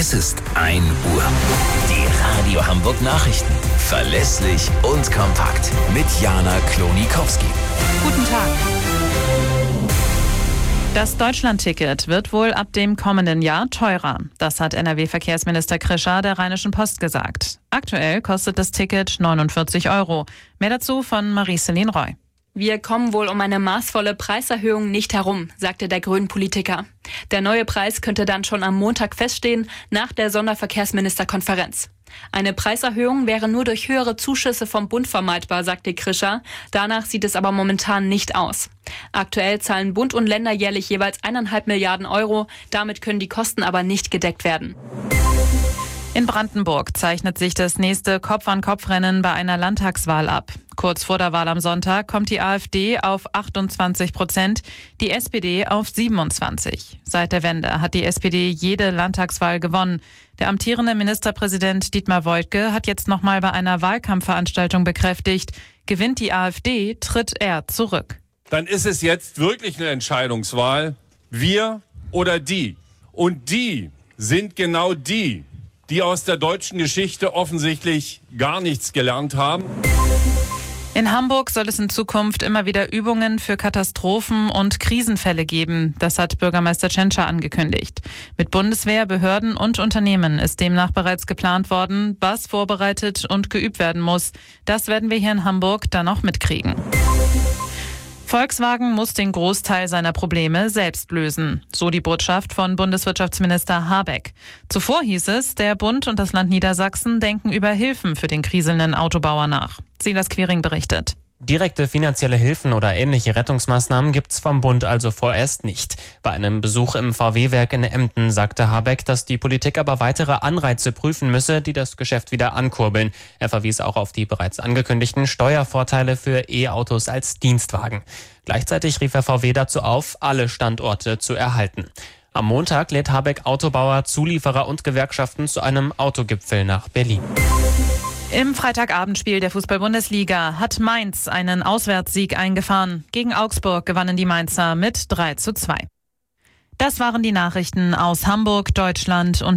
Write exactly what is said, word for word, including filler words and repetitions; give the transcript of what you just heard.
Es ist ein Uhr. Die Radio Hamburg Nachrichten. Verlässlich und kompakt. Mit Jana Klonikowski. Guten Tag. Das Deutschland-Ticket wird wohl ab dem kommenden Jahr teurer. Das hat N R W-Verkehrsminister Krischer der Rheinischen Post gesagt. Aktuell kostet das Ticket neunundvierzig Euro. Mehr dazu von Marie-Céline Roy. Wir kommen wohl um eine maßvolle Preiserhöhung nicht herum, sagte der Grünen-Politiker. Der neue Preis könnte dann schon am Montag feststehen, nach der Sonderverkehrsministerkonferenz. Eine Preiserhöhung wäre nur durch höhere Zuschüsse vom Bund vermeidbar, sagte Krischer. Danach sieht es aber momentan nicht aus. Aktuell zahlen Bund und Länder jährlich jeweils eineinhalb Milliarden Euro. Damit können die Kosten aber nicht gedeckt werden. In Brandenburg zeichnet sich das nächste Kopf-an-Kopf-Rennen bei einer Landtagswahl ab. Kurz vor der Wahl am Sonntag kommt die AfD auf achtundzwanzig Prozent, die S P D auf siebenundzwanzig. Seit der Wende hat die S P D jede Landtagswahl gewonnen. Der amtierende Ministerpräsident Dietmar Woidke hat jetzt nochmal bei einer Wahlkampfveranstaltung bekräftigt, gewinnt die AfD, tritt er zurück. Dann ist es jetzt wirklich eine Entscheidungswahl, wir oder die. Und die sind genau die, die aus der deutschen Geschichte offensichtlich gar nichts gelernt haben. In Hamburg soll es in Zukunft immer wieder Übungen für Katastrophen und Krisenfälle geben. Das hat Bürgermeister Tschentscher angekündigt. Mit Bundeswehr, Behörden und Unternehmen ist demnach bereits geplant worden, was vorbereitet und geübt werden muss. Das werden wir hier in Hamburg dann auch mitkriegen. Volkswagen muss den Großteil seiner Probleme selbst lösen. So die Botschaft von Bundeswirtschaftsminister Habeck. Zuvor hieß es, der Bund und das Land Niedersachsen denken über Hilfen für den kriselnden Autobauer nach. Silas Quiring berichtet. Direkte finanzielle Hilfen oder ähnliche Rettungsmaßnahmen gibt's vom Bund also vorerst nicht. Bei einem Besuch im V W-Werk in Emden sagte Habeck, dass die Politik aber weitere Anreize prüfen müsse, die das Geschäft wieder ankurbeln. Er verwies auch auf die bereits angekündigten Steuervorteile für E-Autos als Dienstwagen. Gleichzeitig rief er V W dazu auf, alle Standorte zu erhalten. Am Montag lädt Habeck Autobauer, Zulieferer und Gewerkschaften zu einem Autogipfel nach Berlin. Im Freitagabendspiel der Fußball-Bundesliga hat Mainz einen Auswärtssieg eingefahren. Gegen Augsburg gewannen die Mainzer mit drei zu zwei. Das waren die Nachrichten aus Hamburg, Deutschland und